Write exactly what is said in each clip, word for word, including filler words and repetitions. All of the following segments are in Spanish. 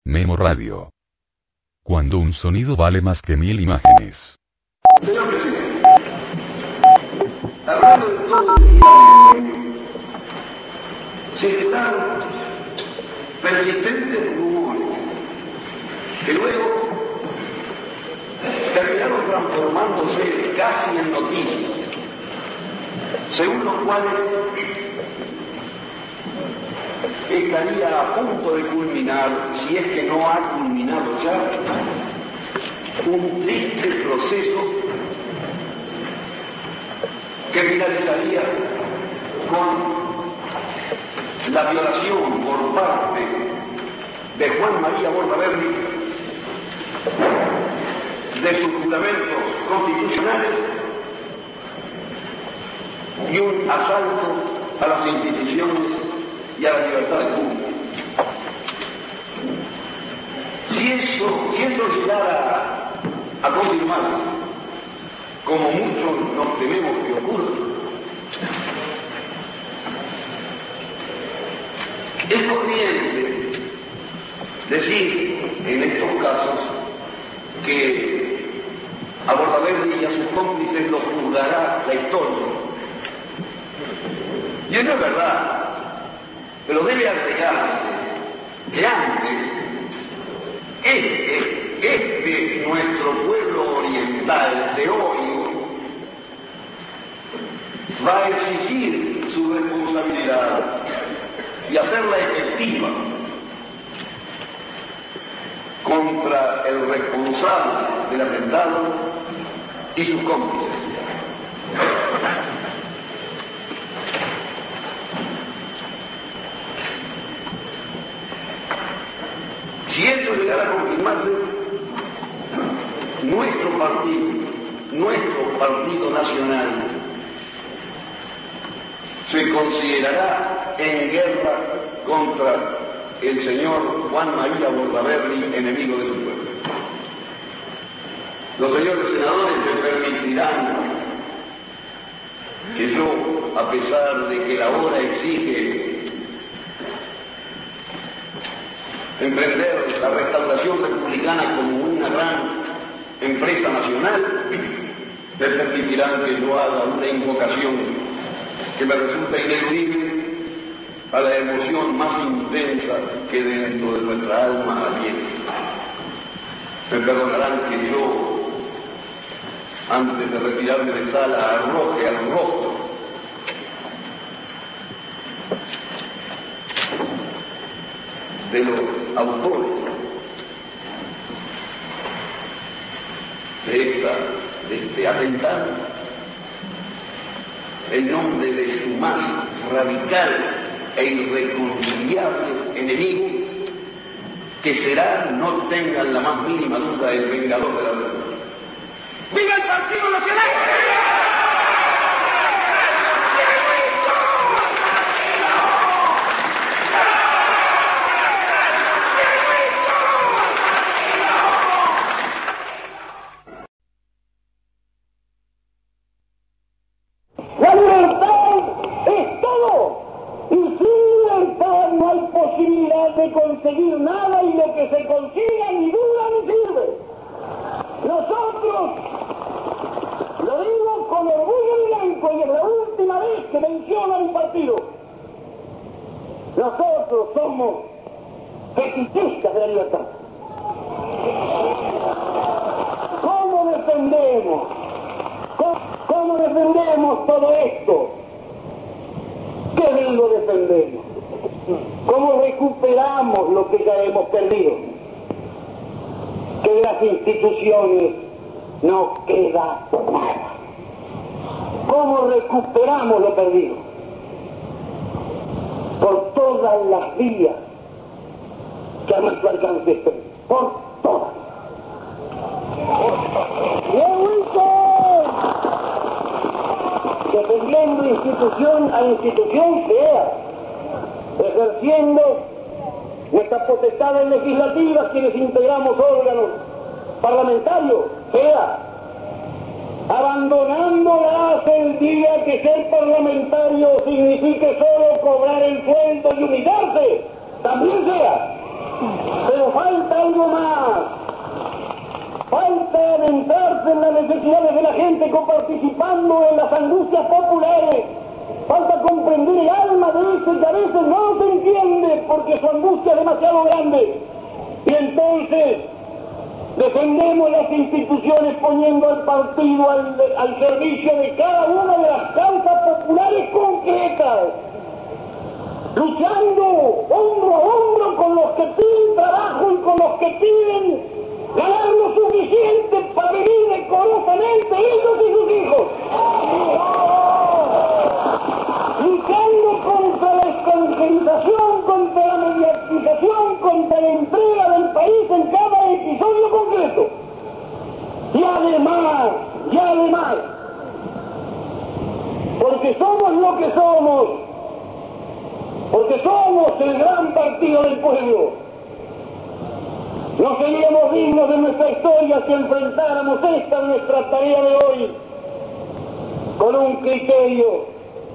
Memo Radio. Cuando un sonido vale más que mil imágenes. Señor presidente, hablando de todo el día, se están persistentes rumores que luego terminaron transformándose casi en noticias, según los cuales estaría a punto de culminar, si es que no ha culminado ya, un triste proceso que finalizaría con la violación por parte de Juan María Bordaberry de sus fundamentos constitucionales y un asalto a las instituciones y a la libertad pública. Si eso, si eso llegara a confirmar, como muchos nos tememos que ocurra, es conveniente decir en estos casos que a Bordaberry y a sus cómplices los juzgará la historia. Y eso es verdad. Pero debe agregarse que antes, este, este, nuestro pueblo oriental de hoy, va a exigir su responsabilidad y hacerla efectiva contra el responsable del atentado y sus cómplices. Si esto llegara a confirmarse, nuestro partido, nuestro partido nacional, se considerará en guerra contra el señor Juan María Bordaberry, enemigo de su pueblo. Los señores senadores me permitirán que yo, a pesar de que la hora exige emprender la restauración republicana como una gran empresa nacional, me permitirán que yo haga una invocación que me resulta ineludible a la emoción más intensa que dentro de nuestra alma habita. Me perdonarán que yo, antes de retirarme de sala, arroje al rostro de los autores de, esta, de este atentado el nombre de su más radical e irreconciliable enemigo, que será, no tengan la más mínima duda, el vengador de la verdad. ¡Viva el Partido Nacional! De conseguir nada, y lo que se consiga ni dura ni sirve. Nosotros, lo digo con orgullo blanco, y es la última vez que menciono a un partido, nosotros somos feticistas de la libertad. ¿Cómo defendemos? ¿Cómo, cómo defendemos todo esto? ¿Qué digo defendemos? ¿Cómo recuperamos lo que ya hemos perdido? Que de las instituciones no queda nada. ¿Cómo recuperamos lo perdido? Por todas las vías que a nuestro alcance estén. Por todas. Defendiendo institución a institución sea, ejerciendo nuestras potestades legislativas, quienes integramos órganos parlamentarios, sea, abandonándolas el día que ser parlamentario signifique solo cobrar el sueldo y humillarse, también sea, pero falta algo más. Falta adentrarse en las necesidades de la gente participando en las angustias populares. Falta comprender el alma de eso que a veces no se entiende porque su angustia es demasiado grande. Y entonces defendemos las instituciones poniendo al partido al, al servicio de cada una de las causas populares concretas, luchando hombro a hombro con los que piden trabajo y con los que piden ganar lo suficiente para vivir decorosamente ellos y sus hijos, luchando contra la evangelización, contra la mediatización, contra la entrega del país en cada episodio concreto. Y además, y además, porque somos lo que somos, porque somos el gran partido del pueblo, no seríamos dignos de nuestra historia si enfrentáramos esta nuestra tarea de hoy con un criterio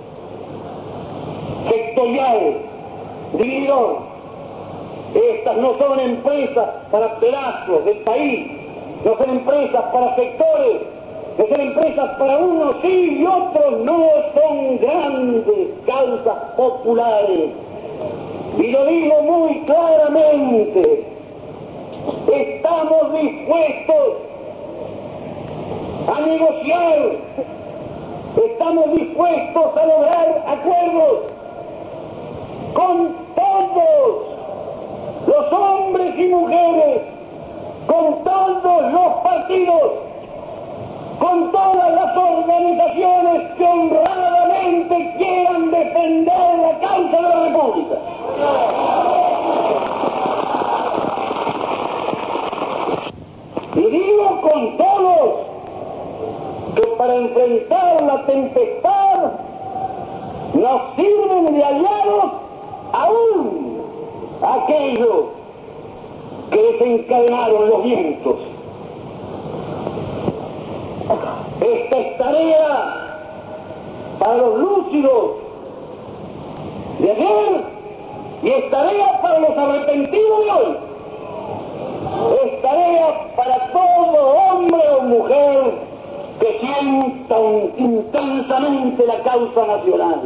sectorial, divididor. Estas no son empresas para pedazos del país, no son empresas para sectores, no son empresas para unos sí y otros no, son grandes causas populares. Y lo digo muy claramente, estamos dispuestos a negociar, estamos dispuestos a lograr acuerdos con todos los hombres y mujeres, con todos los partidos, con todas las organizaciones que honradamente quieran defender la causa de la República. Y digo con todos que para enfrentar la tempestad nos sirven de aliados aún aquellos que desencadenaron los vientos. Esta es tarea para los lúcidos de ayer y es tarea para los arrepentidos de hoy. Es tarea para todo hombre o mujer que sientan intensamente la causa nacional.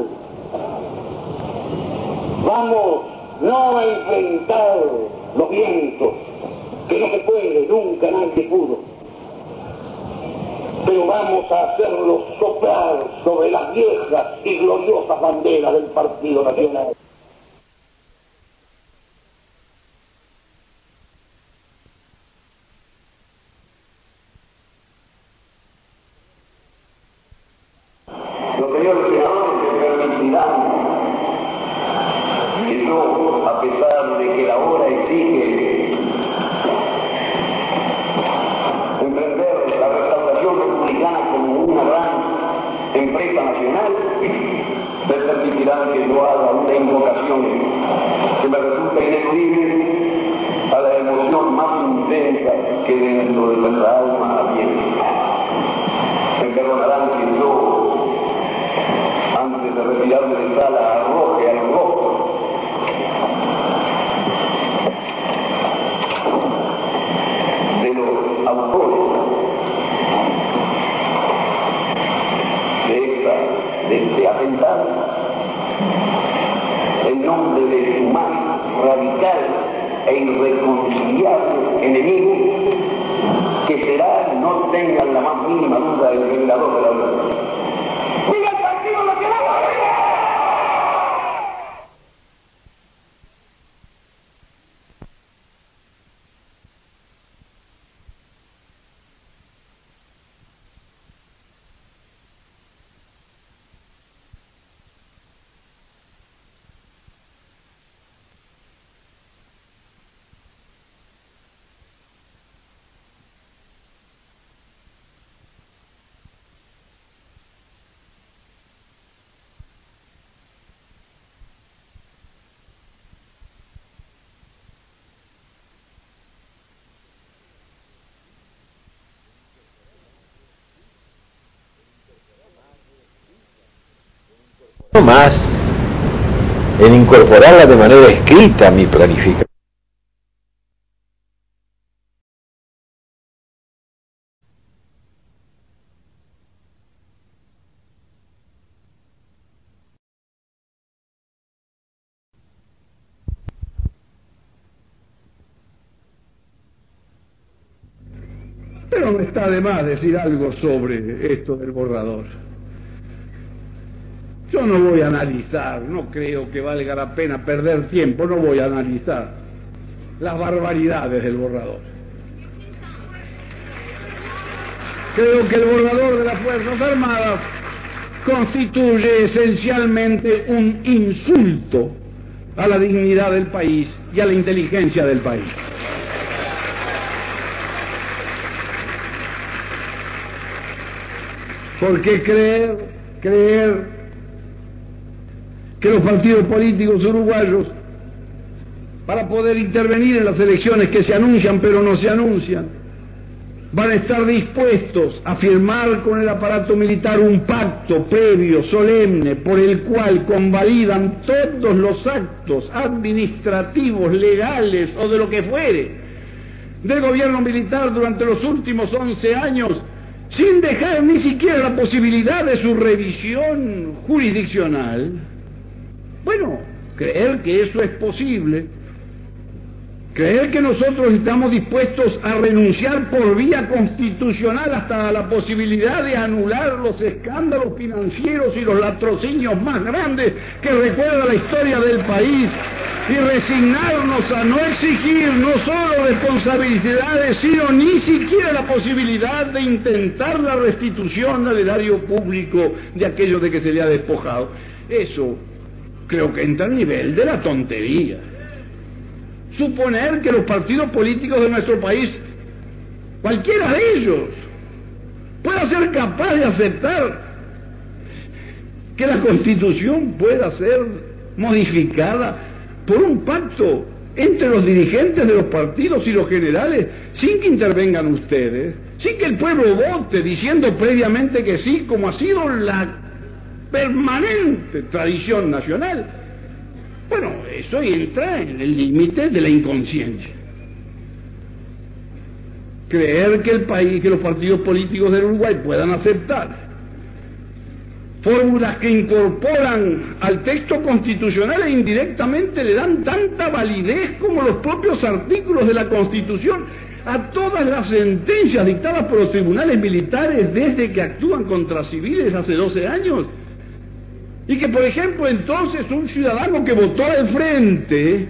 Vamos no a enfrentar los vientos, que no se puede, nunca nadie pudo, pero vamos a hacerlos soplar sobre las viejas y gloriosas banderas del Partido Nacional. Los señores senadores me permitirán que yo, a pesar de que la hora exige emprender la restauración republicana como una gran empresa nacional, me permitirán que yo haga una invocación que me resulta ineludible a la emoción más intensa que dentro de nuestra alma viene. Me perdonarán que yo, antes de retirarme de sala, arroje al rostro de los autores de esta, de este atentado, en nombre de su más radical e irreconciliable enemigo, que será, no tengan la más mínima duda, el vengador de la verdad. ¡Viva el Partido Nacional! No más en incorporarla de manera escrita a mi planificación. Pero no está de más decir algo sobre esto del borrador. Yo no voy a analizar, no creo que valga la pena perder tiempo, no voy a analizar las barbaridades del borrador. Creo que el borrador de las Fuerzas Armadas constituye esencialmente un insulto a la dignidad del país y a la inteligencia del país. Porque creer, creer que los partidos políticos uruguayos, para poder intervenir en las elecciones que se anuncian pero no se anuncian, van a estar dispuestos a firmar con el aparato militar un pacto previo, solemne, por el cual convalidan todos los actos administrativos, legales o de lo que fuere del gobierno militar durante los últimos once años, sin dejar ni siquiera la posibilidad de su revisión jurisdiccional. Bueno, creer que eso es posible, creer que nosotros estamos dispuestos a renunciar por vía constitucional hasta la posibilidad de anular los escándalos financieros y los latrocinios más grandes que recuerda la historia del país, y resignarnos a no exigir no solo responsabilidades, sino ni siquiera la posibilidad de intentar la restitución al erario público de aquello de que se le ha despojado. Eso creo que entra al nivel de la tontería. Suponer que los partidos políticos de nuestro país, cualquiera de ellos, pueda ser capaz de aceptar que la Constitución pueda ser modificada por un pacto entre los dirigentes de los partidos y los generales, sin que intervengan ustedes, sin que el pueblo vote diciendo previamente que sí, como ha sido la permanente tradición nacional. Bueno, eso entra en el límite de la inconsciencia. Creer que el país, que los partidos políticos del Uruguay puedan aceptar fórmulas que incorporan al texto constitucional e indirectamente le dan tanta validez como los propios artículos de la Constitución a todas las sentencias dictadas por los tribunales militares desde que actúan contra civiles hace doce años. Y que, por ejemplo, entonces un ciudadano que votó al frente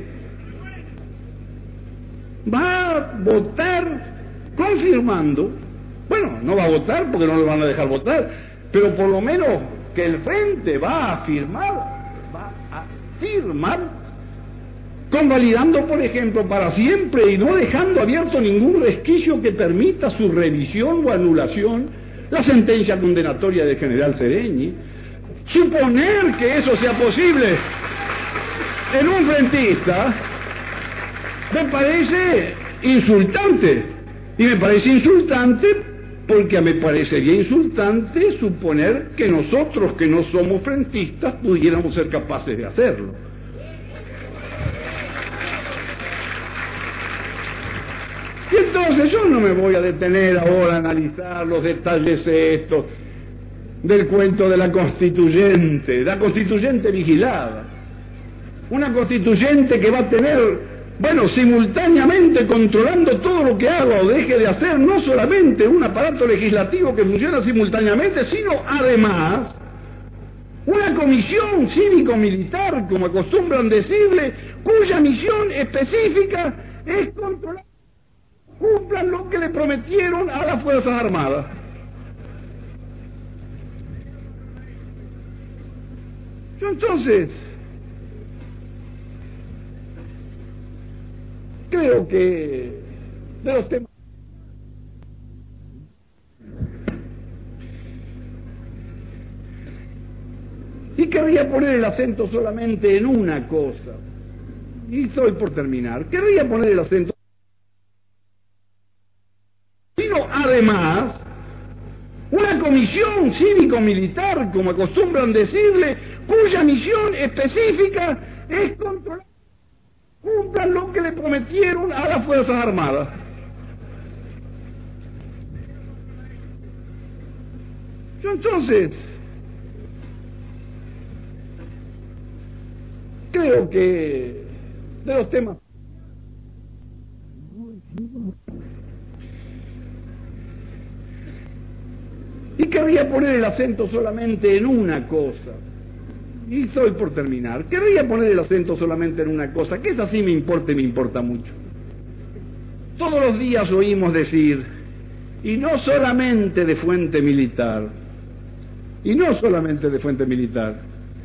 va a votar confirmando, bueno, no va a votar porque no lo van a dejar votar, pero por lo menos que el frente va a firmar, va a firmar, convalidando, por ejemplo, para siempre y no dejando abierto ningún resquicio que permita su revisión o anulación, la sentencia condenatoria del general Sereñi. Suponer que eso sea posible en un frentista me parece insultante, y me parece insultante porque me parecería insultante suponer que nosotros, que no somos frentistas, pudiéramos ser capaces de hacerlo. Y entonces yo no me voy a detener ahora a analizar los detalles estos del cuento de la constituyente, la constituyente vigilada, una constituyente que va a tener, bueno, simultáneamente controlando todo lo que haga o deje de hacer, no solamente un aparato legislativo que funciona simultáneamente, sino además una comisión cívico-militar, como acostumbran decirle, cuya misión específica es controlar, cumplan lo que le prometieron a las Fuerzas Armadas. Entonces, creo que de los temas y querría poner el acento solamente en una cosa, y estoy por terminar, querría poner el acento, sino además una comisión cívico-militar, como acostumbran decirle, cuya misión específica es controlar, cumplan lo que le prometieron a las Fuerzas Armadas. Entonces, creo que de los temas Y querría poner el acento solamente en una cosa. Y estoy por terminar. Querría poner el acento solamente en una cosa, que esa sí me importa y me importa mucho. Todos los días oímos decir, y no solamente de fuente militar, y no solamente de fuente militar,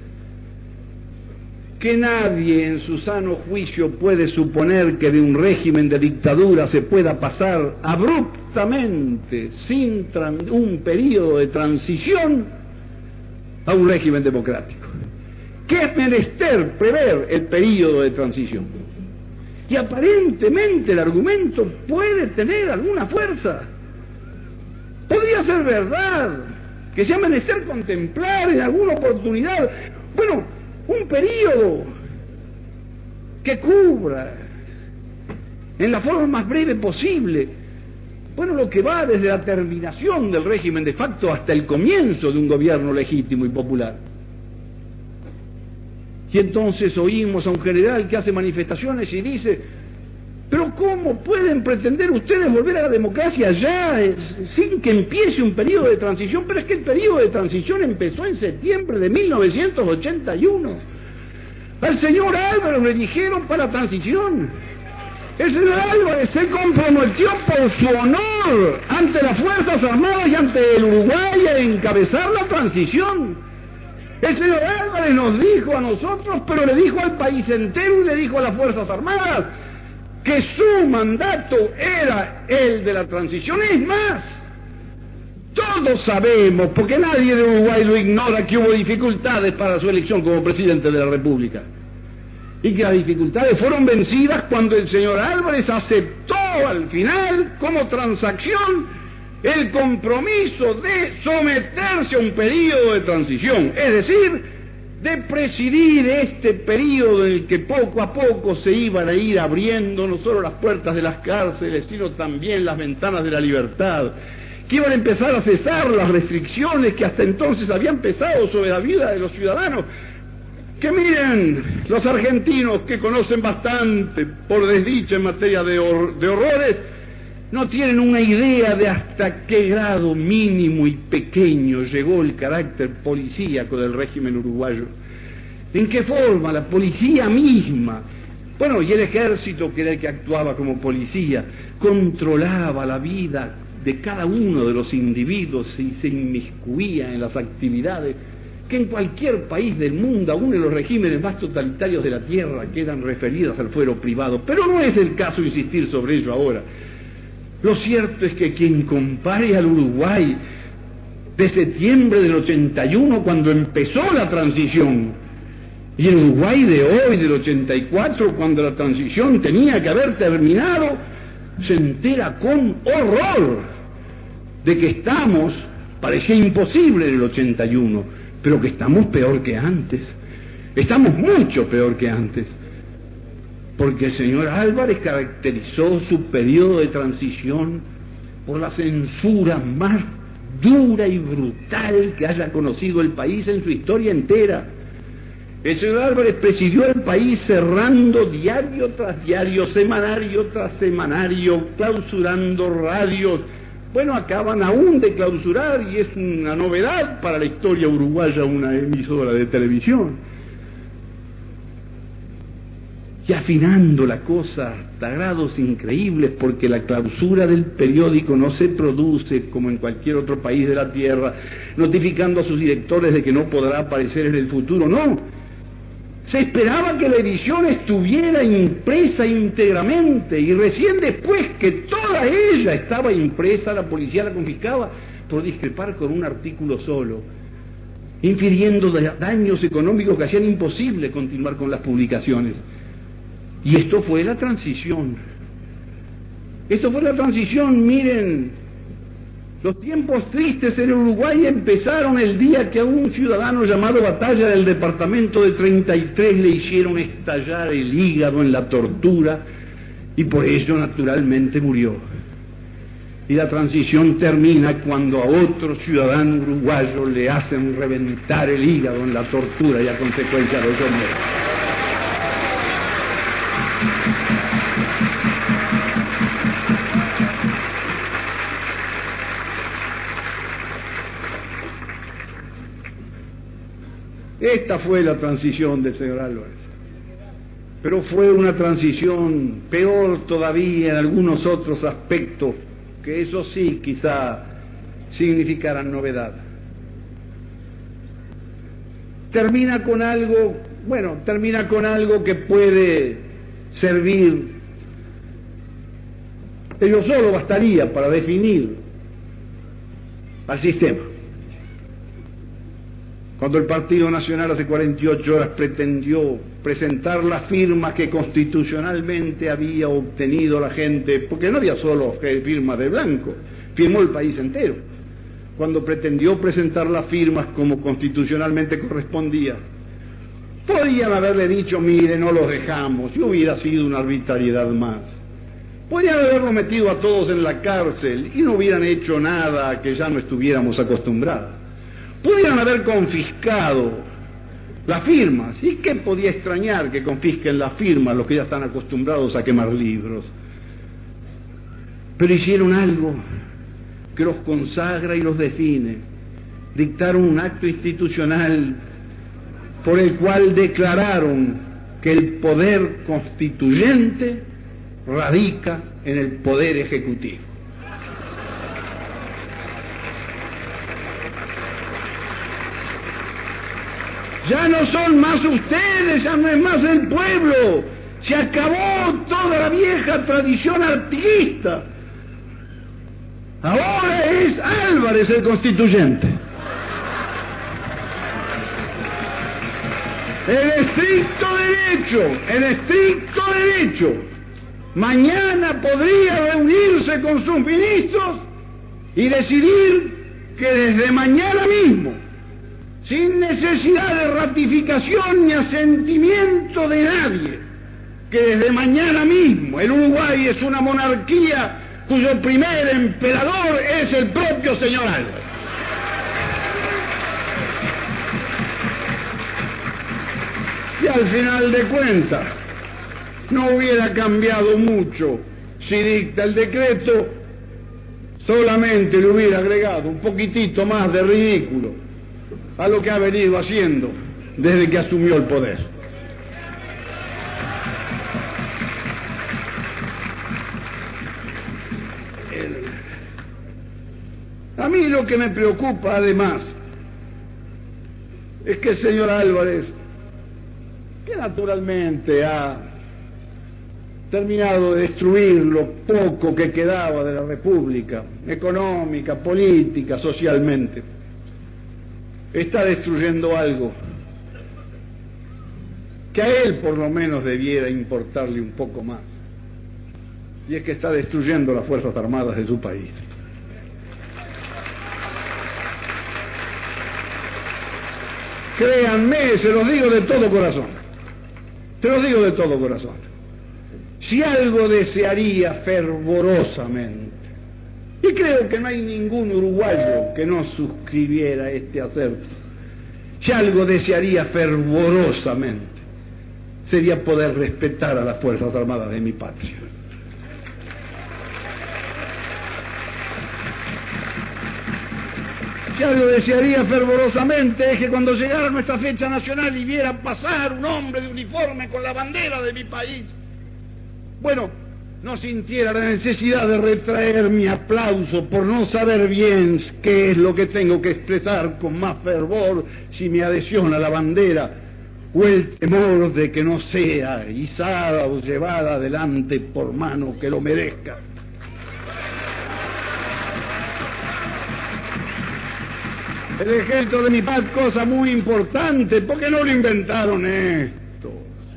que nadie en su sano juicio puede suponer que de un régimen de dictadura se pueda pasar abruptamente, sin un periodo de transición, a un régimen democrático. Que es menester prever el periodo de transición. Y aparentemente el argumento puede tener alguna fuerza. Podría ser verdad que sea menester contemplar en alguna oportunidad, bueno, un periodo que cubra en la forma más breve posible, bueno, lo que va desde la terminación del régimen de facto hasta el comienzo de un gobierno legítimo y popular. Y entonces oímos a un general que hace manifestaciones y dice, pero ¿cómo pueden pretender ustedes volver a la democracia ya eh, sin que empiece un periodo de transición? Pero es que el periodo de transición empezó en septiembre de mil novecientos ochenta y uno. Al señor Álvarez le dijeron para transición. El señor Álvarez se comprometió por su honor ante las Fuerzas Armadas y ante el Uruguay a encabezar la transición. El señor Álvarez nos dijo a nosotros, pero le dijo al país entero y le dijo a las Fuerzas Armadas que su mandato era el de la transición. Es más, todos sabemos, porque nadie de Uruguay lo ignora, que hubo dificultades para su elección como presidente de la República. Y que las dificultades fueron vencidas cuando el señor Álvarez aceptó al final, como transacción, el compromiso de someterse a un periodo de transición, es decir, de presidir este periodo en el que poco a poco se iban a ir abriendo no solo las puertas de las cárceles, sino también las ventanas de la libertad, que iban a empezar a cesar las restricciones que hasta entonces habían pesado sobre la vida de los ciudadanos. Que miren, los argentinos, que conocen bastante, por desdicha en materia de, hor- de horrores, no tienen una idea de hasta qué grado mínimo y pequeño llegó el carácter policíaco del régimen uruguayo. ¿En qué forma la policía misma, bueno, y el ejército, que era el que actuaba como policía, controlaba la vida de cada uno de los individuos y se inmiscuía en las actividades que en cualquier país del mundo, aún en los regímenes más totalitarios de la tierra, quedan referidas al fuero privado? Pero no es el caso insistir sobre ello ahora. Lo cierto es que quien compare al Uruguay de septiembre del ochenta y uno, cuando empezó la transición, y el Uruguay de hoy, del ochenta y cuatro, cuando la transición tenía que haber terminado, se entera con horror de que estamos, parecía imposible en el ochenta y uno, pero que estamos peor que antes, estamos mucho peor que antes. Porque el señor Álvarez caracterizó su periodo de transición por la censura más dura y brutal que haya conocido el país en su historia entera. El señor Álvarez presidió el país cerrando diario tras diario, semanario tras semanario, clausurando radios. Bueno, acaban aún de clausurar, y es una novedad para la historia uruguaya, una emisora de televisión. Y afinando la cosa hasta grados increíbles, porque la clausura del periódico no se produce como en cualquier otro país de la tierra, notificando a sus directores de que no podrá aparecer en el futuro. No, se esperaba que la edición estuviera impresa íntegramente, y recién después que toda ella estaba impresa, la policía la confiscaba por discrepar con un artículo solo, infiriendo daños económicos que hacían imposible continuar con las publicaciones. Y esto fue la transición. Esto fue la transición, miren. Los tiempos tristes en Uruguay empezaron el día que a un ciudadano llamado Batalla del departamento de treinta y tres le hicieron estallar el hígado en la tortura, y por ello naturalmente murió. Y la transición termina cuando a otro ciudadano uruguayo le hacen reventar el hígado en la tortura y a consecuencia de eso muere. Esta fue la transición del señor Álvarez. Pero fue una transición peor todavía en algunos otros aspectos, que eso sí quizá significaran novedad. Termina con algo, bueno, termina con algo que puede servir, ello solo bastaría para definir al sistema. Cuando el Partido Nacional hace cuarenta y ocho horas pretendió presentar las firmas que constitucionalmente había obtenido la gente, porque no había solo firmas de blanco, firmó el país entero. Cuando pretendió presentar las firmas como constitucionalmente correspondía, podían haberle dicho, mire, no los dejamos, y hubiera sido una arbitrariedad más. Podían habernos metido a todos en la cárcel y no hubieran hecho nada que ya no estuviéramos acostumbrados. Pudieran haber confiscado las firmas. ¿Y qué podía extrañar que confisquen las firmas los que ya están acostumbrados a quemar libros? Pero hicieron algo que los consagra y los define. Dictaron un acto institucional por el cual declararon que el poder constituyente radica en el poder ejecutivo. Ya no son más ustedes, ya no es más el pueblo. Se acabó toda la vieja tradición artiguista. Ahora es Álvarez el constituyente. En estricto derecho, en estricto derecho, mañana podría reunirse con sus ministros y decidir que desde mañana mismo, sin necesidad de ratificación ni asentimiento de nadie, que desde mañana mismo el Uruguay es una monarquía cuyo primer emperador es el propio señor Álvarez. Y al final de cuentas, no hubiera cambiado mucho si dicta el decreto, solamente le hubiera agregado un poquitito más de ridículo a lo que ha venido haciendo desde que asumió el poder. A mí lo que me preocupa además es que el señor Álvarez, que naturalmente ha terminado de destruir lo poco que quedaba de la República, económica, política, socialmente, está destruyendo algo que a él por lo menos debiera importarle un poco más, y es que está destruyendo las Fuerzas Armadas de su país. Créanme, se los digo de todo corazón, se los digo de todo corazón. Si algo desearía fervorosamente, y creo que no hay ningún uruguayo que no suscribiera este acerto, si algo desearía fervorosamente, sería poder respetar a las Fuerzas Armadas de mi patria. Si algo desearía fervorosamente es que cuando llegara nuestra fecha nacional y viera pasar un hombre de uniforme con la bandera de mi país, bueno, no sintiera la necesidad de retraer mi aplauso por no saber bien qué es lo que tengo que expresar con más fervor, si mi adhesión a la bandera o el temor de que no sea izada o llevada adelante por mano que lo merezca. El ejército de mi paz, cosa muy importante, porque no lo inventaron estos.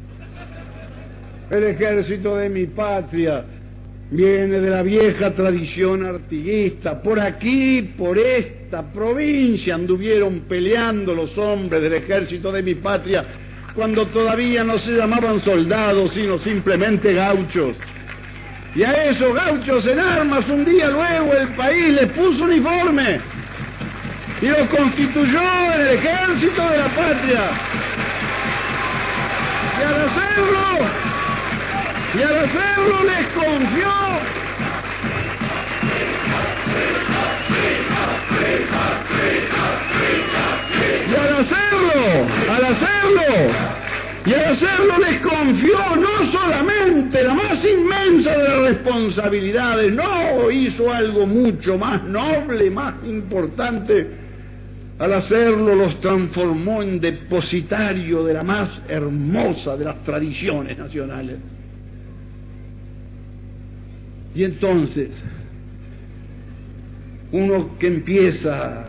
El ejército de mi patria viene de la vieja tradición artiguista. Por aquí, por esta provincia, anduvieron peleando los hombres del ejército de mi patria cuando todavía no se llamaban soldados, sino simplemente gauchos. Y a esos gauchos en armas, un día luego el país les puso uniforme y los constituyó en el ejército de la patria. Y al hacerlo, y al hacerlo les confió. Y al hacerlo, al hacerlo les confió no solamente la más inmensa de las responsabilidades, no, hizo algo mucho más noble, más importante. Al hacerlo los transformó en depositario de la más hermosa de las tradiciones nacionales. Y entonces, uno que empieza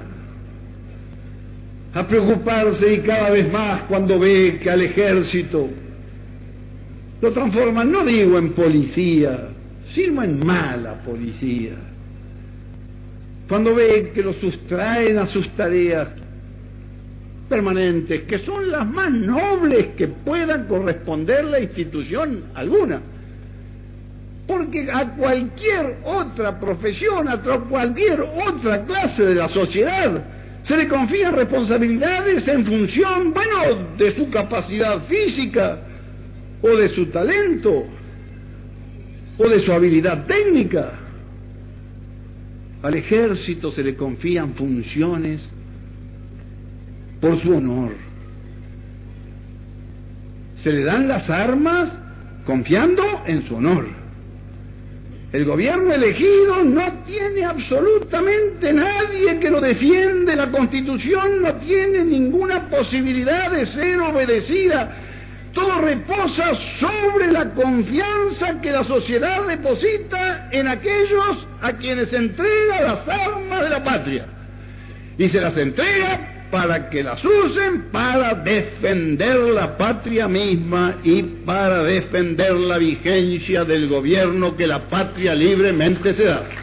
a preocuparse y cada vez más cuando ve que al ejército lo transforman, no digo en policía, sino en mala policía. Cuando ve que lo sustraen a sus tareas permanentes, que son las más nobles que puedan corresponderle a institución alguna. Porque a cualquier otra profesión, a cualquier otra clase de la sociedad, se le confían responsabilidades en función, bueno, de su capacidad física, o de su talento, o de su habilidad técnica. Al ejército se le confían funciones por su honor. Se le dan las armas confiando en su honor. El gobierno elegido no tiene absolutamente nadie que lo defiende, la Constitución no tiene ninguna posibilidad de ser obedecida. Todo reposa sobre la confianza que la sociedad deposita en aquellos a quienes entrega las armas de la patria. Y se las entrega para que las usen para defender la patria misma y para defender la vigencia del gobierno que la patria libremente se da.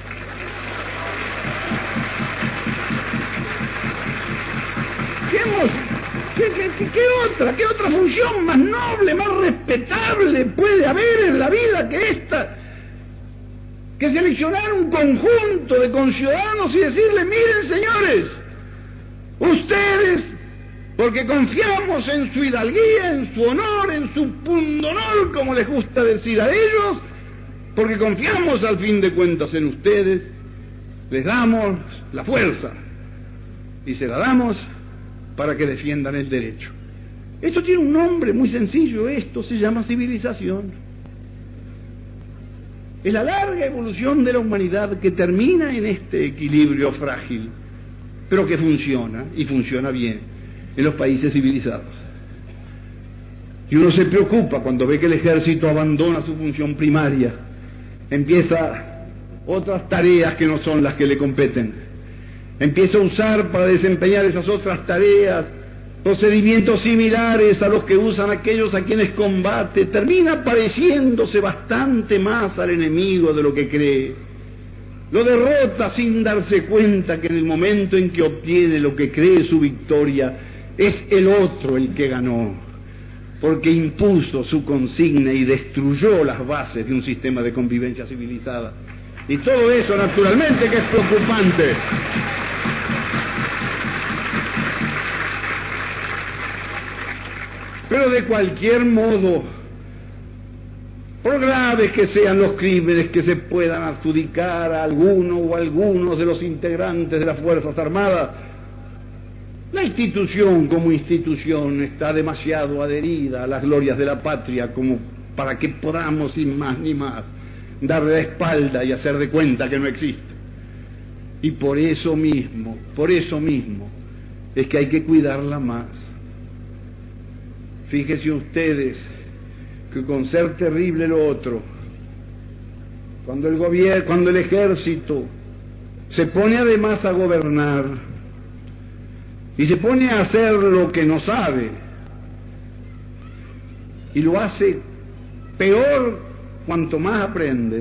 ¿Qué, qué, qué, qué otra, qué otra función más noble, más respetable puede haber en la vida que esta? Que seleccionar un conjunto de conciudadanos y decirles, miren señores, ustedes, porque confiamos en su hidalguía, en su honor, en su pundonor, como les gusta decir a ellos, porque confiamos al fin de cuentas en ustedes, les damos la fuerza y se la damos para que defiendan el derecho. Esto tiene un nombre muy sencillo, esto se llama civilización. Es la larga evolución de la humanidad que termina en este equilibrio frágil, pero que funciona, y funciona bien, en los países civilizados. Y uno se preocupa cuando ve que el ejército abandona su función primaria, empieza otras tareas que no son las que le competen, empieza a usar para desempeñar esas otras tareas procedimientos similares a los que usan aquellos a quienes combate, termina pareciéndose bastante más al enemigo de lo que cree. Lo derrota sin darse cuenta que en el momento en que obtiene lo que cree su victoria, es el otro el que ganó, porque impuso su consigna y destruyó las bases de un sistema de convivencia civilizada. Y todo eso, naturalmente, que es preocupante. Pero de cualquier modo, por graves que sean los crímenes que se puedan adjudicar a alguno o algunos de los integrantes de las Fuerzas Armadas, la institución como institución está demasiado adherida a las glorias de la patria como para que podamos, sin más ni más, darle la espalda y hacer de cuenta que no existe. Y por eso mismo, por eso mismo, es que hay que cuidarla más. Fíjense ustedes que con ser terrible lo otro, cuando el gobierno, cuando el ejército se pone además a gobernar y se pone a hacer lo que no sabe y lo hace peor cuanto más aprende,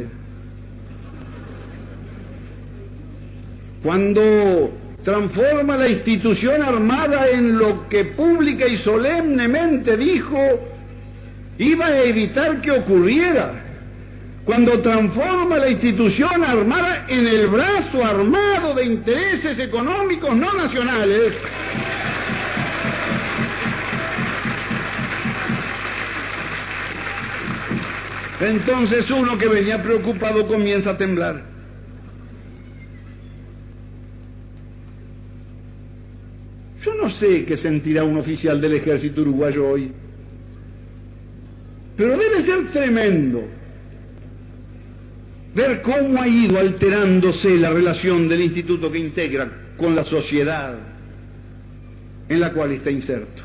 cuando transforma la institución armada en lo que pública y solemnemente dijo iba a evitar que ocurriera, cuando transforma la institución armada en el brazo armado de intereses económicos no nacionales, entonces uno que venía preocupado comienza a temblar. Yo no sé qué sentirá un oficial del ejército uruguayo hoy, Pero debe ser tremendo ver cómo ha ido alterándose la relación del instituto que integra con la sociedad en la cual está inserto.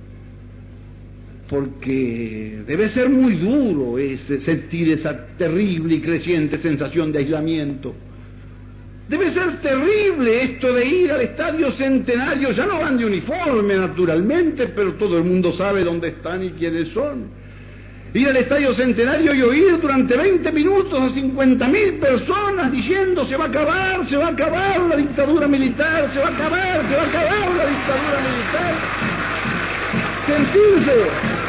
Porque debe ser muy duro ese, sentir esa terrible y creciente sensación de aislamiento. Debe ser terrible esto de ir al Estadio Centenario. Ya no van de uniforme, naturalmente, pero todo el mundo sabe dónde están y quiénes son. Ir al Estadio Centenario y oír durante veinte minutos a cincuenta mil personas diciendo se va a acabar, se va a acabar la dictadura militar, se va a acabar, se va a acabar la dictadura militar. Sentirse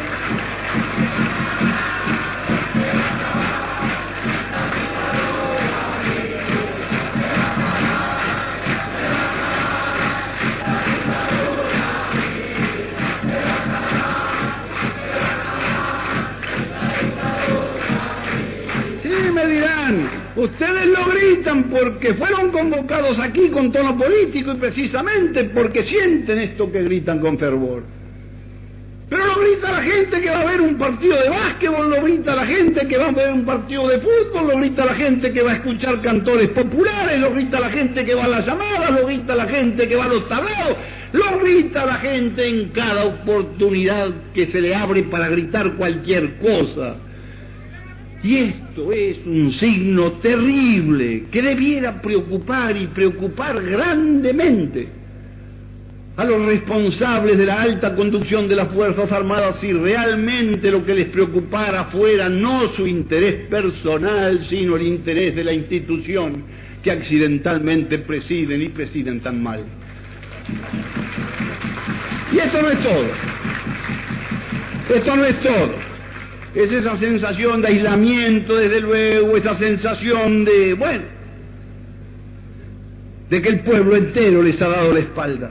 ustedes lo gritan porque fueron convocados aquí con tono político y precisamente porque sienten esto que gritan con fervor. Pero lo grita la gente que va a ver un partido de básquetbol, lo grita la gente que va a ver un partido de fútbol, lo grita la gente que va a escuchar cantores populares, lo grita la gente que va a las llamadas, lo grita la gente que va a los tablados, lo grita la gente en cada oportunidad que se le abre para gritar cualquier cosa. Y esto es un signo terrible que debiera preocupar y preocupar grandemente a los responsables de la alta conducción de las Fuerzas Armadas si realmente lo que les preocupara fuera no su interés personal, sino el interés de la institución que accidentalmente presiden y presiden tan mal. Y esto no es todo. Esto no es todo. Es esa sensación de aislamiento, desde luego, esa sensación de, bueno, de que el pueblo entero les ha dado la espalda.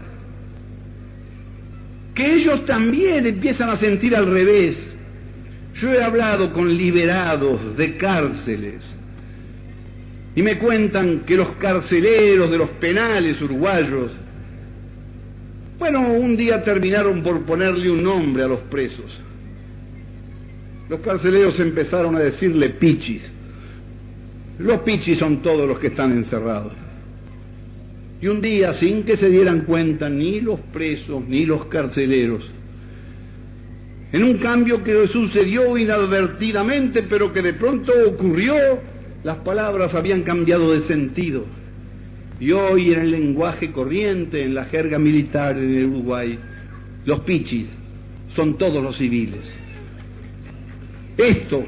Que ellos también empiezan a sentir al revés. Yo he hablado con liberados de cárceles y me cuentan que los carceleros de los penales uruguayos, bueno, un día terminaron por ponerle un nombre a los presos. Los carceleros empezaron a decirle pichis. Los pichis son todos los que están encerrados. Y un día, sin que se dieran cuenta ni los presos ni los carceleros, en un cambio que sucedió inadvertidamente, pero que de pronto ocurrió, las palabras habían cambiado de sentido. Y hoy, en el lenguaje corriente, en la jerga militar en el Uruguay, los pichis son todos los civiles. Esto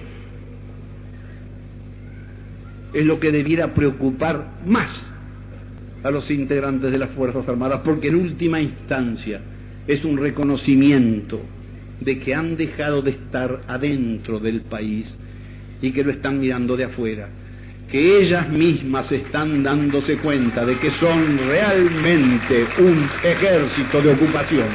es lo que debiera preocupar más a los integrantes de las Fuerzas Armadas, porque en última instancia es un reconocimiento de que han dejado de estar adentro del país y que lo están mirando de afuera, que ellas mismas están dándose cuenta de que son realmente un ejército de ocupación.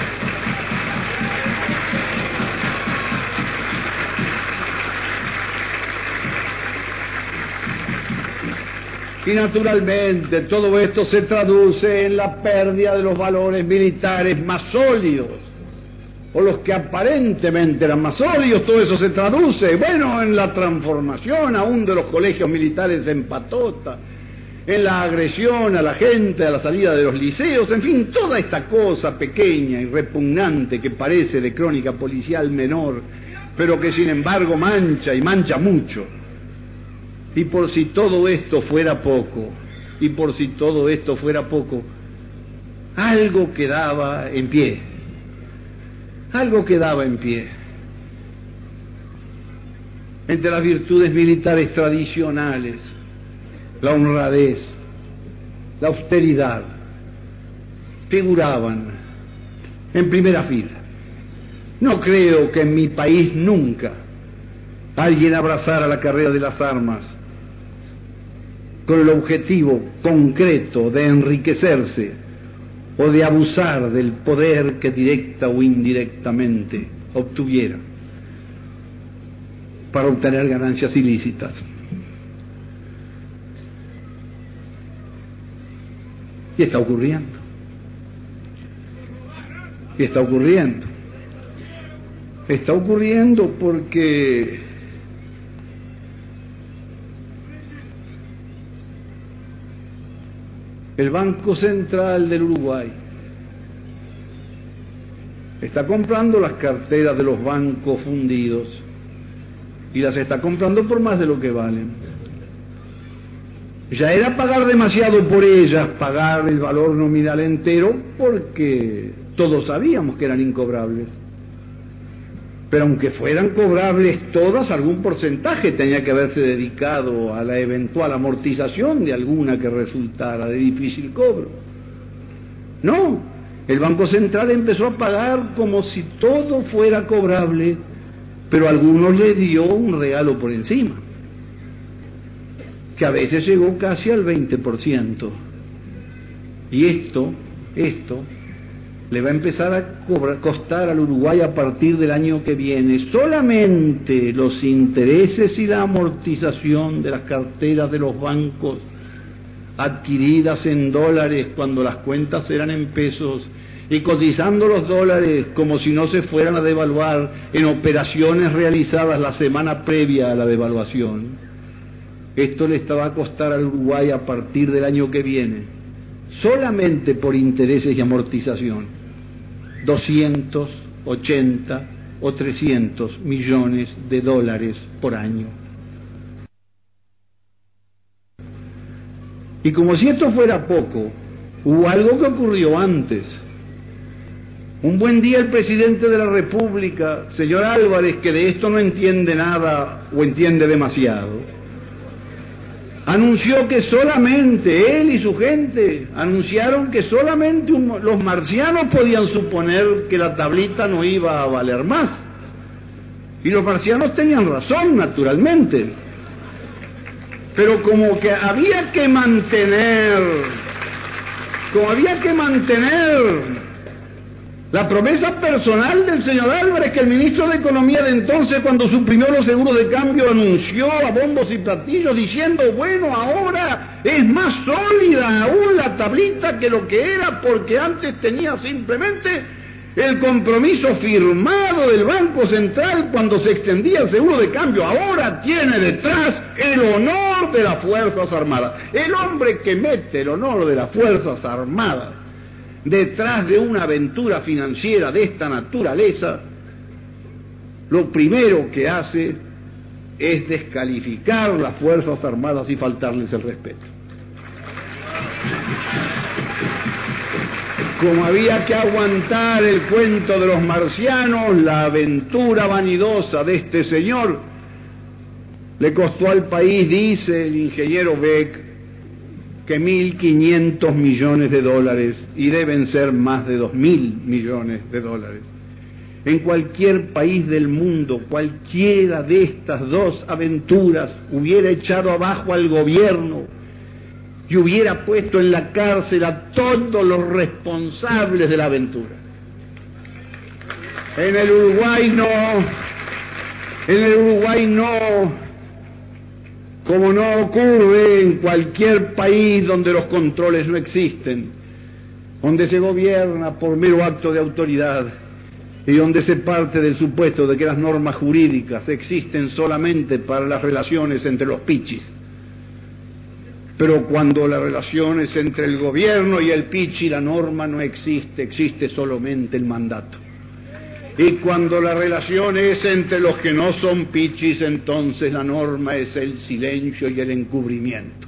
Y naturalmente todo esto se traduce en la pérdida de los valores militares más sólidos, o los que aparentemente eran más sólidos. Todo eso se traduce, bueno, en la transformación aún de los colegios militares en patota, en la agresión a la gente, a la salida de los liceos, en fin, toda esta cosa pequeña y repugnante que parece de crónica policial menor, pero que sin embargo mancha y mancha mucho. Y por si todo esto fuera poco, y por si todo esto fuera poco, algo quedaba en pie, algo quedaba en pie. Entre las virtudes militares tradicionales, la honradez, la austeridad, figuraban en primera fila. No creo que en mi país nunca alguien abrazara la carrera de las armas con el objetivo concreto de enriquecerse o de abusar del poder que directa o indirectamente obtuviera para obtener ganancias ilícitas. Y está ocurriendo. Y está ocurriendo. Está ocurriendo porque el Banco Central del Uruguay está comprando las carteras de los bancos fundidos y las está comprando por más de lo que valen. Ya era pagar demasiado por ellas, pagar el valor nominal entero, porque todos sabíamos que eran incobrables. Pero aunque fueran cobrables todas, algún porcentaje tenía que haberse dedicado a la eventual amortización de alguna que resultara de difícil cobro. No, el Banco Central empezó a pagar como si todo fuera cobrable, pero a algunos les dio un regalo por encima, que a veces llegó casi al veinte por ciento. Y esto, esto, le va a empezar a cobrar, costar al Uruguay a partir del año que viene solamente los intereses y la amortización de las carteras de los bancos adquiridas en dólares cuando las cuentas eran en pesos y cotizando los dólares como si no se fueran a devaluar en operaciones realizadas la semana previa a la devaluación. Esto le estaba a costar al Uruguay a partir del año que viene, solamente por intereses y amortización, doscientos ochenta o trescientos millones de dólares por año. Y como si esto fuera poco, hubo algo que ocurrió antes. Un buen día el presidente de la República, señor Álvarez, que de esto no entiende nada o entiende demasiado, anunció que solamente él y su gente anunciaron que solamente un, los marcianos podían suponer que la tablita no iba a valer más. Y los marcianos tenían razón, naturalmente. Pero como que había que mantener, como había que mantener la promesa personal del señor Álvarez, que el ministro de Economía de entonces, cuando suprimió los seguros de cambio, anunció a bombos y platillos diciendo, bueno, ahora es más sólida aún la tablita que lo que era, porque antes tenía simplemente el compromiso firmado del Banco Central cuando se extendía el seguro de cambio. Ahora tiene detrás el honor de las Fuerzas Armadas. El hombre que mete el honor de las Fuerzas Armadas detrás de una aventura financiera de esta naturaleza, lo primero que hace es descalificar las Fuerzas Armadas y faltarles el respeto. Como había que aguantar el cuento de los marcianos, la aventura vanidosa de este señor le costó al país, dice el ingeniero Beck, que mil quinientos millones de dólares, y deben ser más de dos mil millones de dólares. En cualquier país del mundo, cualquiera de estas dos aventuras hubiera echado abajo al gobierno y hubiera puesto en la cárcel a todos los responsables de la aventura. En el Uruguay no, en el Uruguay no, como no ocurre en cualquier país donde los controles no existen, donde se gobierna por mero acto de autoridad y donde se parte del supuesto de que las normas jurídicas existen solamente para las relaciones entre los pichis. Pero cuando la relación es entre el gobierno y el pichi, la norma no existe, existe solamente el mandato. Y cuando la relación es entre los que no son pichis, entonces la norma es el silencio y el encubrimiento.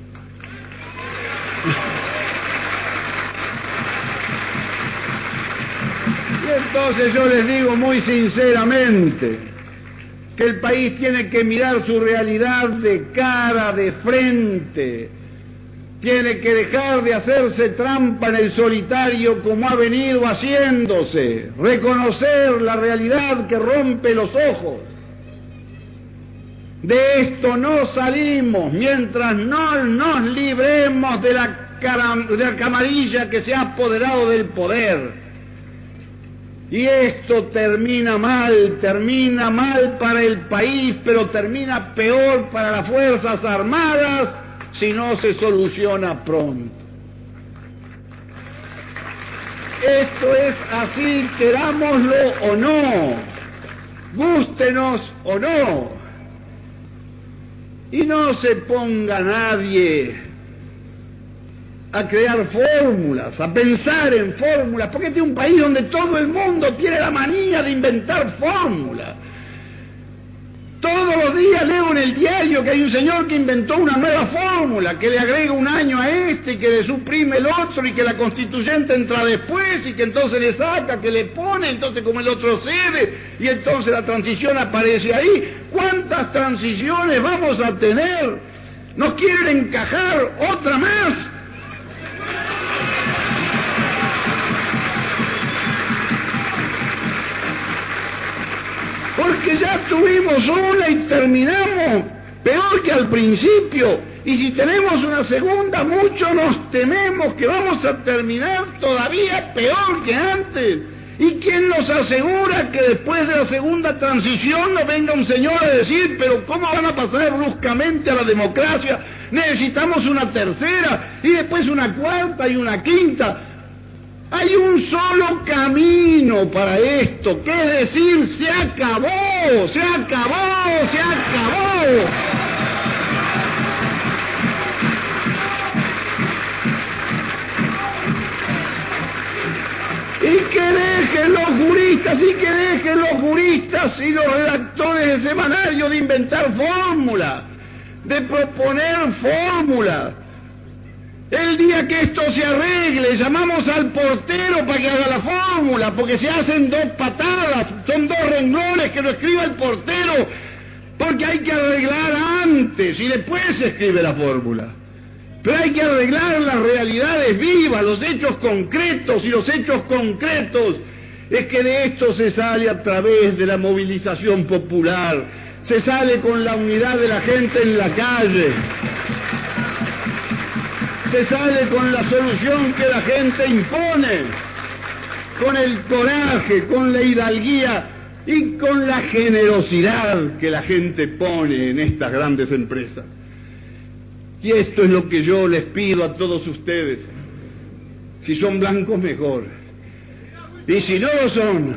Y entonces yo les digo muy sinceramente que el país tiene que mirar su realidad de cara, de frente. Tiene que dejar de hacerse trampa en el solitario como ha venido haciéndose, reconocer la realidad que rompe los ojos. De esto no salimos mientras no nos libremos de la, cara, de la camarilla que se ha apoderado del poder. Y esto termina mal, termina mal para el país, pero termina peor para las Fuerzas Armadas si no se soluciona pronto. Esto es así, querámoslo o no. gústenos o no. Y no se ponga nadie a crear fórmulas, a pensar en fórmulas, porque este es un país donde todo el mundo tiene la manía de inventar fórmulas. Todos los días leo en el diario que hay un señor que inventó una nueva fórmula, que le agrega un año a este, y que le suprime el otro, y que la constituyente entra después, y que entonces le saca, que le pone, entonces como el otro cede, y entonces la transición aparece ahí. ¿Cuántas transiciones vamos a tener? ¿Nos quieren encajar otra más? Porque ya tuvimos una y terminamos peor que al principio. Y si tenemos una segunda, mucho nos tememos que vamos a terminar todavía peor que antes. ¿Y quién nos asegura que después de la segunda transición no venga un señor a decir, pero cómo van a pasar bruscamente a la democracia? Necesitamos una tercera, y después una cuarta y una quinta. Hay un solo camino para esto, que es decir, se acabó, se acabó, se acabó. Y que dejen los juristas, y que dejen los juristas y los redactores de semanario de inventar fórmulas, de proponer fórmulas. El día que esto se arregle, llamamos al portero para que haga la fórmula, porque se hacen dos patadas, son dos renglones que lo escriba el portero, porque hay que arreglar antes y después se escribe la fórmula. Pero hay que arreglar las realidades vivas, los hechos concretos, y los hechos concretos es que de esto se sale a través de la movilización popular, se sale con la unidad de la gente en la calle, se sale con la solución que la gente impone, con el coraje, con la hidalguía y con la generosidad que la gente pone en estas grandes empresas. Y esto es lo que yo les pido a todos ustedes. Si son blancos, mejor. Y si no lo son,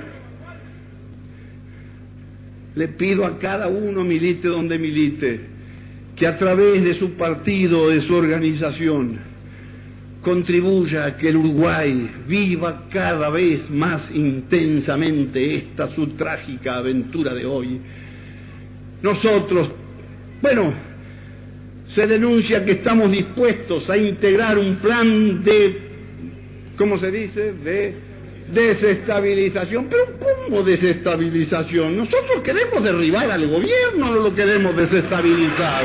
le pido a cada uno, milite donde milite, que a través de su partido, de su organización, contribuya a que el Uruguay viva cada vez más intensamente esta su trágica aventura de hoy. Nosotros, bueno, se denuncia que estamos dispuestos a integrar un plan de, ¿cómo se dice?, de desestabilización. Pero ¿cómo desestabilización? Nosotros queremos derribar al gobierno, no lo queremos desestabilizar.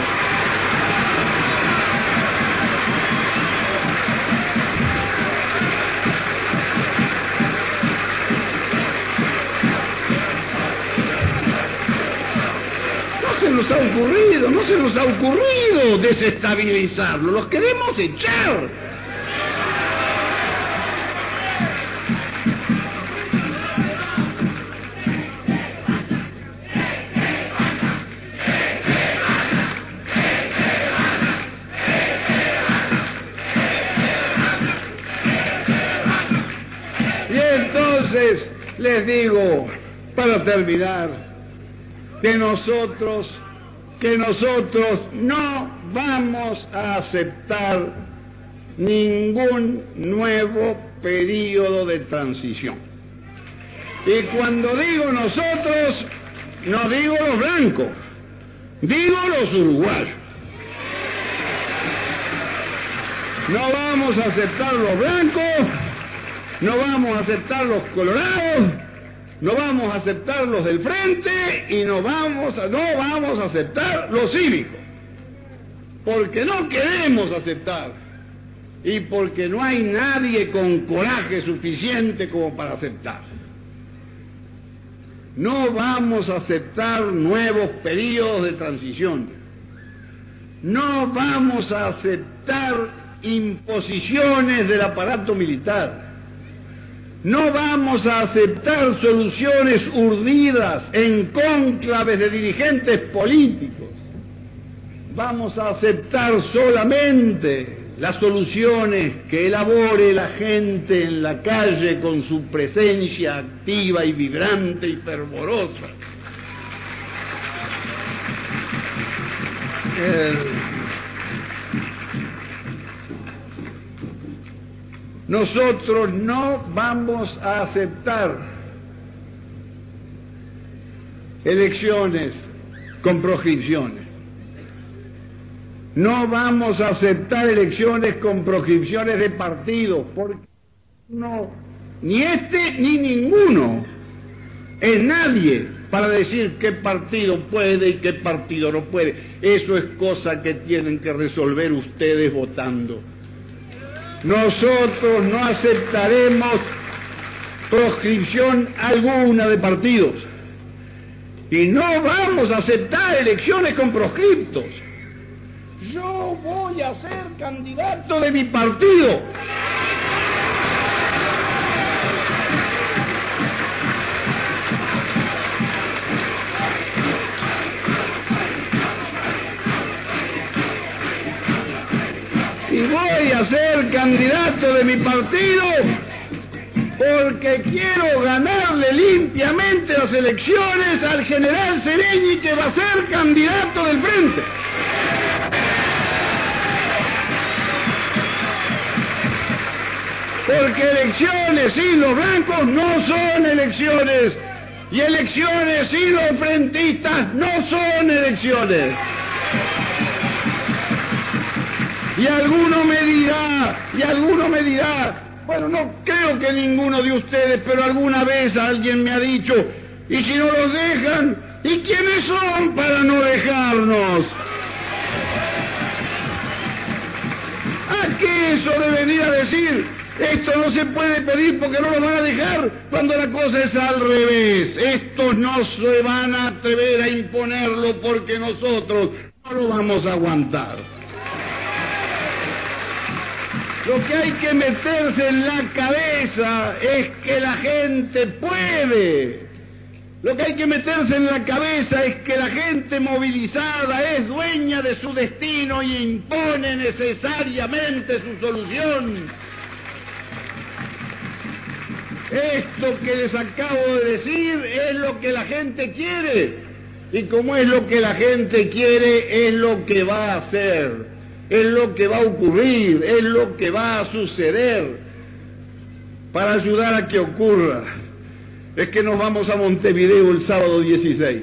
No se nos ha ocurrido, no se nos ha ocurrido desestabilizarlo, los queremos echar. Les digo, para terminar, que nosotros, que nosotros no vamos a aceptar ningún nuevo período de transición. Y cuando digo nosotros, no digo los blancos, digo los uruguayos. No vamos a aceptar los blancos, no vamos a aceptar los colorados, no vamos a aceptar los del frente y no vamos a, no vamos a aceptar los cívicos, porque no queremos aceptar y porque no hay nadie con coraje suficiente como para aceptar. No vamos a aceptar nuevos periodos de transición, no vamos a aceptar imposiciones del aparato militar. No vamos a aceptar soluciones urdidas en cónclaves de dirigentes políticos. Vamos a aceptar solamente las soluciones que elabore la gente en la calle con su presencia activa y vibrante y fervorosa. El... Nosotros no vamos a aceptar elecciones con proscripciones. No vamos a aceptar elecciones con proscripciones de partidos, porque no, ni este ni ninguno es nadie para decir qué partido puede y qué partido no puede. Eso es cosa que tienen que resolver ustedes votando. Nosotros no aceptaremos proscripción alguna de partidos y no vamos a aceptar elecciones con proscriptos. Yo voy a ser candidato de mi partido. Y voy a ser candidato de mi partido porque quiero ganarle limpiamente las elecciones al general Sereñi, que va a ser candidato del Frente. Porque elecciones sin los blancos no son elecciones, y elecciones sin los frentistas no son elecciones. Y alguno me dirá, y alguno me dirá, bueno, no creo que ninguno de ustedes, pero alguna vez alguien me ha dicho, y si no los dejan, ¿y quiénes son para no dejarnos? ¿A qué eso de venir a decir? Esto no se puede pedir porque no lo van a dejar, cuando la cosa es al revés. Estos no se van a atrever a imponerlo porque nosotros no lo vamos a aguantar. Lo que hay que meterse en la cabeza es que la gente puede. Lo que hay que meterse en la cabeza es que la gente movilizada es dueña de su destino y impone necesariamente su solución. Esto que les acabo de decir es lo que la gente quiere, y como es lo que la gente quiere, es lo que va a hacer, es lo que va a ocurrir, es lo que va a suceder. Para ayudar a que ocurra, es que nos vamos a Montevideo el sábado dieciséis.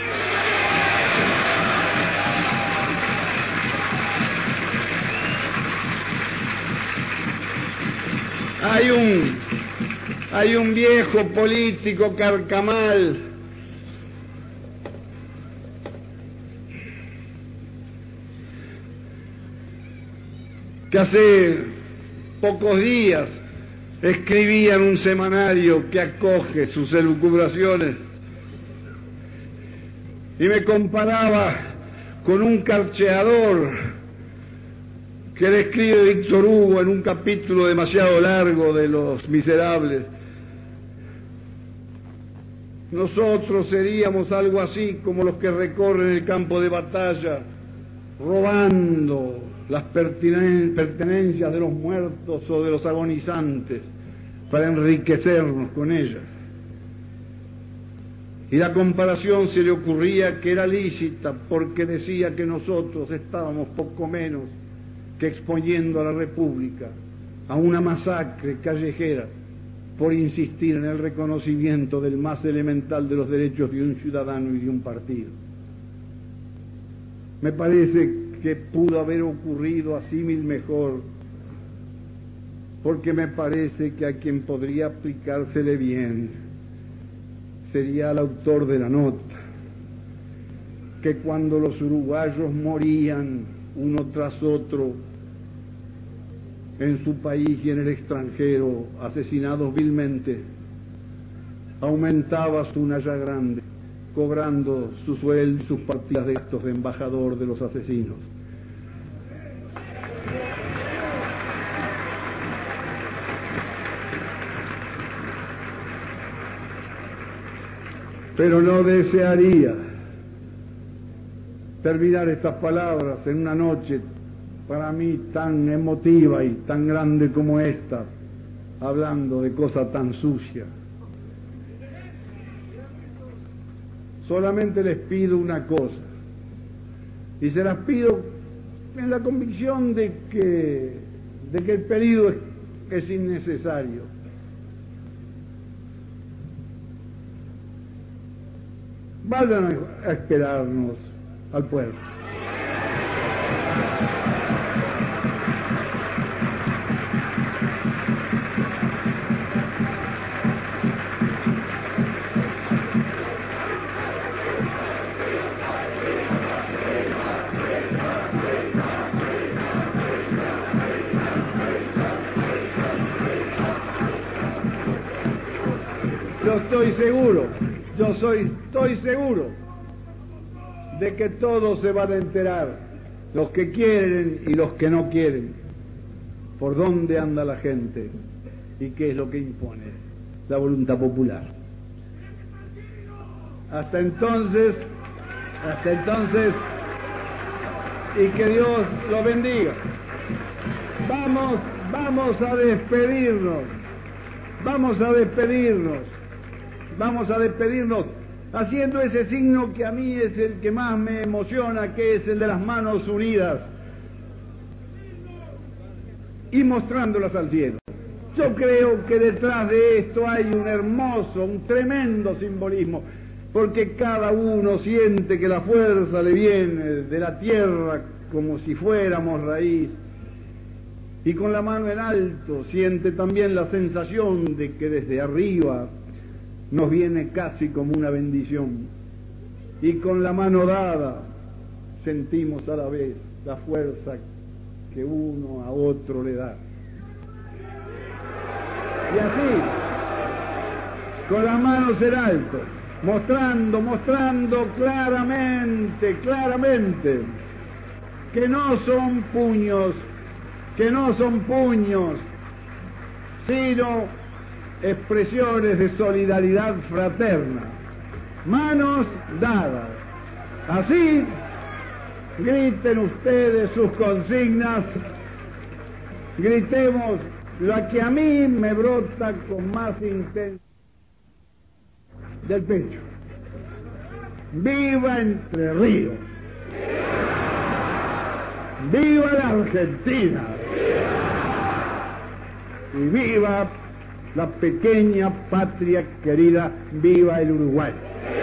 Hay un Hay un viejo político carcamal que hace pocos días escribía en un semanario que acoge sus elucubraciones y me comparaba con un carcheador que describe Víctor Hugo en un capítulo demasiado largo de Los Miserables. Nosotros seríamos algo así como los que recorren el campo de batalla, robando las pertinen- pertenencias de los muertos o de los agonizantes para enriquecernos con ellas. Y la comparación se le ocurría que era lícita porque decía que nosotros estábamos poco menos que exponiendo a la República a una masacre callejera por insistir en el reconocimiento del más elemental de los derechos de un ciudadano y de un partido. Me parece que pudo haber ocurrido así mil mejor, porque me parece que a quien podría aplicársele bien sería el autor de la nota, que cuando los uruguayos morían uno tras otro en su país y en el extranjero, asesinados vilmente, aumentaba su naya grande, cobrando su sueldo y sus partidas de gastos de embajador de los asesinos. Pero no desearía terminar estas palabras en una noche para mí tan emotiva y tan grande como esta, hablando de cosa tan sucia. Solamente les pido una cosa: y se las pido en la convicción de que, de que el peligro es, es innecesario. Vayan a esperarnos al pueblo. Yo estoy seguro, yo soy, estoy seguro de que todos se van a enterar, los que quieren y los que no quieren, por dónde anda la gente y qué es lo que impone la voluntad popular. Hasta entonces, hasta entonces, y que Dios lo bendiga. Vamos, vamos a despedirnos, vamos a despedirnos. Vamos a despedirnos haciendo ese signo que a mí es el que más me emociona, que es el de las manos unidas y mostrándolas al cielo. Yo creo que detrás de esto hay un hermoso, un tremendo simbolismo, porque cada uno siente que la fuerza le viene de la tierra como si fuéramos raíz, y con la mano en alto siente también la sensación de que desde arriba nos viene casi como una bendición, y con la mano dada sentimos a la vez la fuerza que uno a otro le da. Y así, con las manos en alto, mostrando, mostrando claramente, claramente, que no son puños, que no son puños, sino expresiones de solidaridad fraterna, manos dadas. Así, griten ustedes sus consignas, gritemos la que a mí me brota con más intensidad del pecho. ¡Viva Entre Ríos! ¡Viva la Argentina! ¡Y viva la pequeña patria querida! ¡Viva el Uruguay!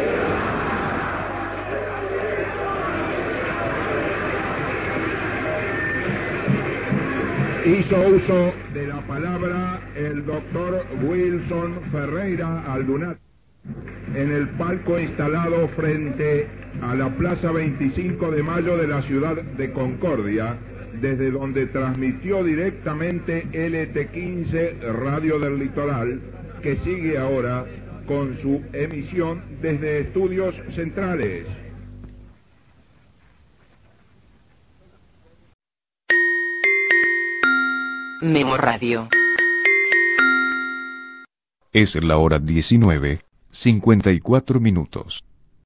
Hizo uso de la palabra el doctor Wilson Ferreira Aldunate en el palco instalado frente a la Plaza veinticinco de Mayo de la ciudad de Concordia, desde donde transmitió directamente L T quince Radio del Litoral, que sigue ahora con su emisión desde estudios centrales. Memo Radio. Es la hora diecinueve, cincuenta y cuatro minutos.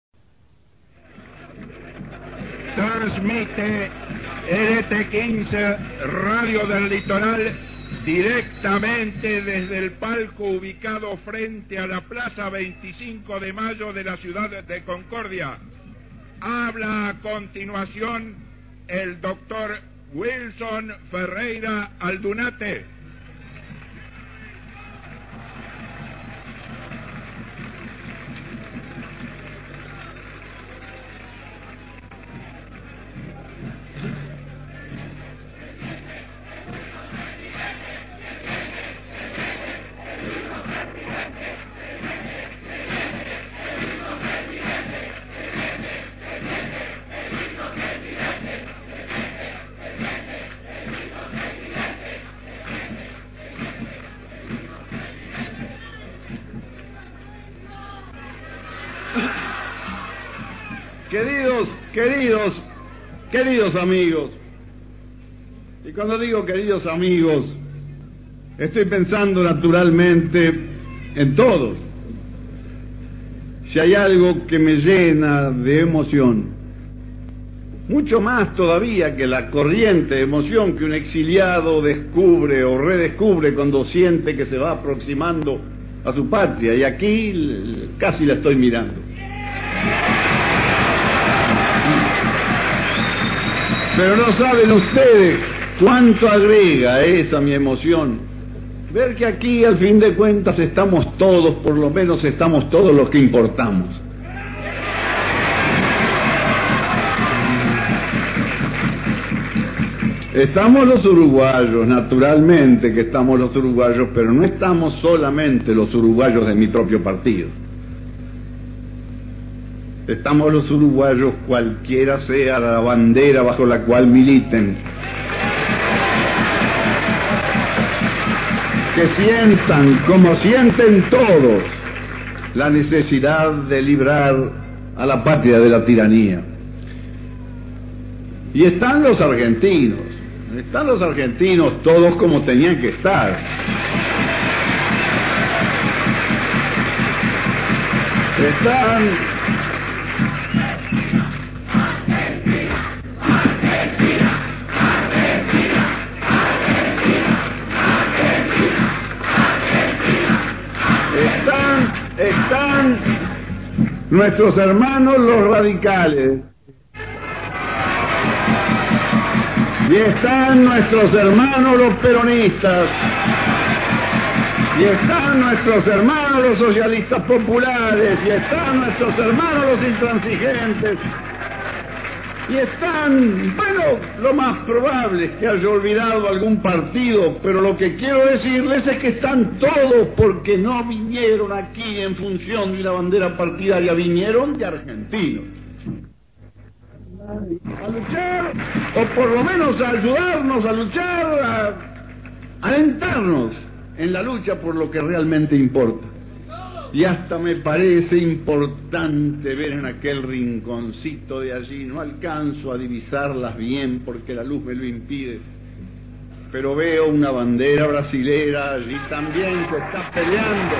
Transmite L T quince Radio del Litoral directamente desde el palco ubicado frente a la Plaza veinticinco de Mayo de la ciudad de Concordia. Habla a continuación el doctor Wilson Ferreira Aldunate. Queridos, queridos, queridos amigos, y cuando digo queridos amigos, estoy pensando naturalmente en todos. Si hay algo que me llena de emoción, mucho más todavía que la corriente emoción que un exiliado descubre o redescubre cuando siente que se va aproximando a su patria, y aquí casi la estoy mirando. Pero no saben ustedes cuánto agrega esa mi emoción. Ver que aquí, al fin de cuentas, estamos todos, por lo menos estamos todos los que importamos. Estamos los uruguayos, naturalmente que estamos los uruguayos, pero no estamos solamente los uruguayos de mi propio partido. Estamos los uruguayos cualquiera sea la bandera bajo la cual militen. Que sientan, como sienten todos, la necesidad de librar a la patria de la tiranía. Y están los argentinos. Están los argentinos todos como tenían que estar. Están... Están, están nuestros hermanos los radicales. Y están nuestros hermanos los peronistas, y están nuestros hermanos los socialistas populares, y están nuestros hermanos los intransigentes, y están, bueno, lo más probable es que haya olvidado algún partido, pero lo que quiero decirles es que están todos porque no vinieron aquí en función de una bandera partidaria, vinieron de argentinos. A luchar, o por lo menos a ayudarnos a luchar, a, a alentarnos en la lucha por lo que realmente importa. Y hasta me parece importante ver en aquel rinconcito de allí, no alcanzo a divisarlas bien porque la luz me lo impide, pero veo una bandera brasilera, allí también se está peleando.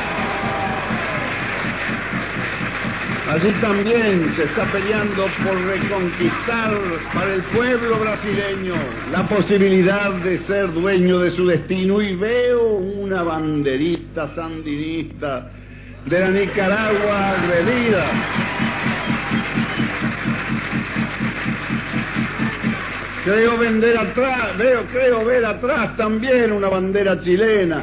Allí también se está peleando por reconquistar para el pueblo brasileño la posibilidad de ser dueño de su destino, y veo una banderita sandinista de la Nicaragua agredida. Creo vender atrás, veo, creo ver atrás también una bandera chilena.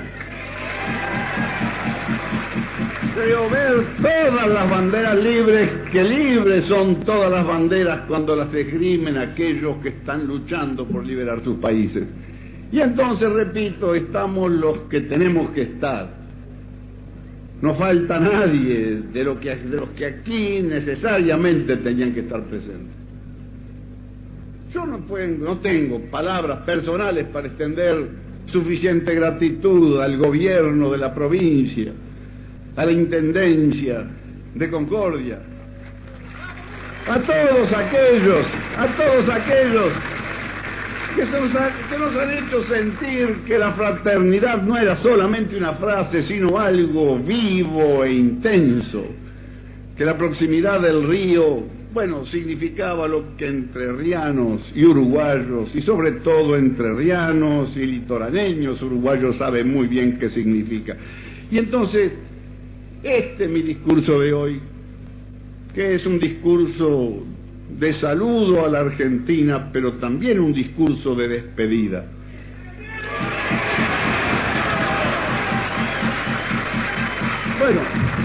Creo ver todas las banderas libres, que libres son todas las banderas cuando las esgrimen aquellos que están luchando por liberar sus países. Y entonces, repito, estamos los que tenemos que estar. No falta nadie de, lo que, de los que aquí necesariamente tenían que estar presentes. Yo no, puedo, no tengo palabras personales para extender suficiente gratitud al gobierno de la provincia, a la Intendencia de Concordia, a todos aquellos, a todos aquellos que, se nos ha, que nos han hecho sentir que la fraternidad no era solamente una frase, sino algo vivo e intenso, que la proximidad del río, bueno, significaba lo que entrerrianos y uruguayos, y sobre todo entrerrianos y litoraneños uruguayos saben muy bien qué significa. Y entonces, este es mi discurso de hoy, que es un discurso de saludo a la Argentina, pero también un discurso de despedida. Bueno,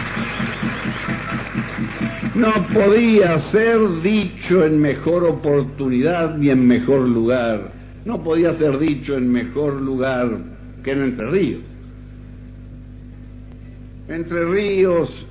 no podía ser dicho en mejor oportunidad ni en mejor lugar. No podía ser dicho en mejor lugar que en Entre Ríos. Entre Ríos